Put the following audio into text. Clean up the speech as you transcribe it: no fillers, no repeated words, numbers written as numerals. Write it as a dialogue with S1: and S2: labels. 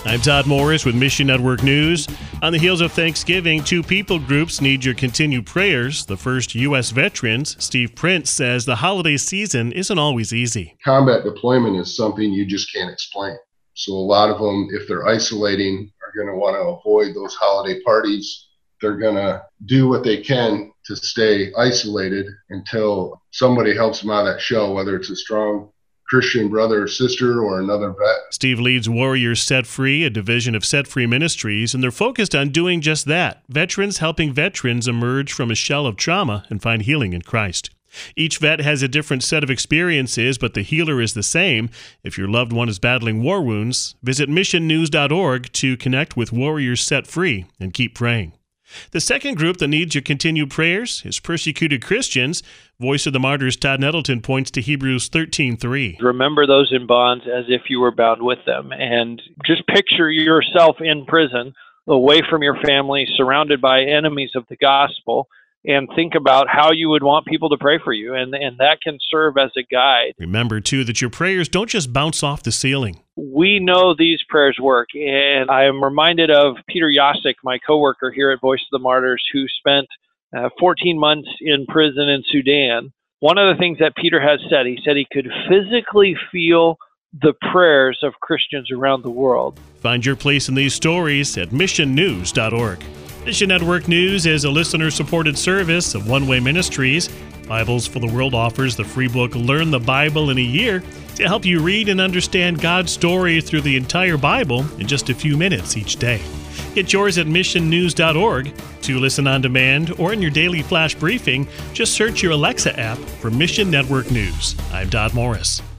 S1: I'm Todd Morris with Mission Network News. On the heels of Thanksgiving, two people groups need your continued prayers. The first, U.S. veterans. Steve Prince says the holiday season isn't always easy.
S2: Combat deployment is something you just can't explain. So a lot of them, if they're isolating, are going to want to avoid those holiday parties. They're going to do what they can to stay isolated until somebody helps them out of that shell, whether it's a strong Christian brother or sister or another vet.
S1: Steve leads Warriors Set Free, a division of Set Free Ministries, and they're focused on doing just that. Veterans helping veterans emerge from a shell of trauma and find healing in Christ. Each vet has a different set of experiences, but the healer is the same. If your loved one is battling war wounds, visit missionnews.org to connect with Warriors Set Free and keep praying. The second group that needs your continued prayers is persecuted Christians. Voice of the Martyrs Todd Nettleton points to Hebrews 13:3.
S3: Remember those in bonds as if you were bound with them, and just picture yourself in prison, away from your family, surrounded by enemies of the gospel, and think about how you would want people to pray for you, and that can serve as a guide.
S1: Remember, too, that your prayers don't just bounce off the ceiling.
S3: We know these prayers work, and I am reminded of Peter Yasik, my coworker here at Voice of the Martyrs, who spent 14 months in prison in Sudan. One of the things that Peter has said, he said he could physically feel the prayers of Christians around the world.
S1: Find your place in these stories at missionnews.org. Mission Network News is a listener-supported service of One Way Ministries. Bibles for the World offers the free book Learn the Bible in a Year to help you read and understand God's story through the entire Bible in just a few minutes each day. Get yours at missionnews.org. To listen on demand or in your daily flash briefing, just search your Alexa app for Mission Network News. I'm Todd Morris.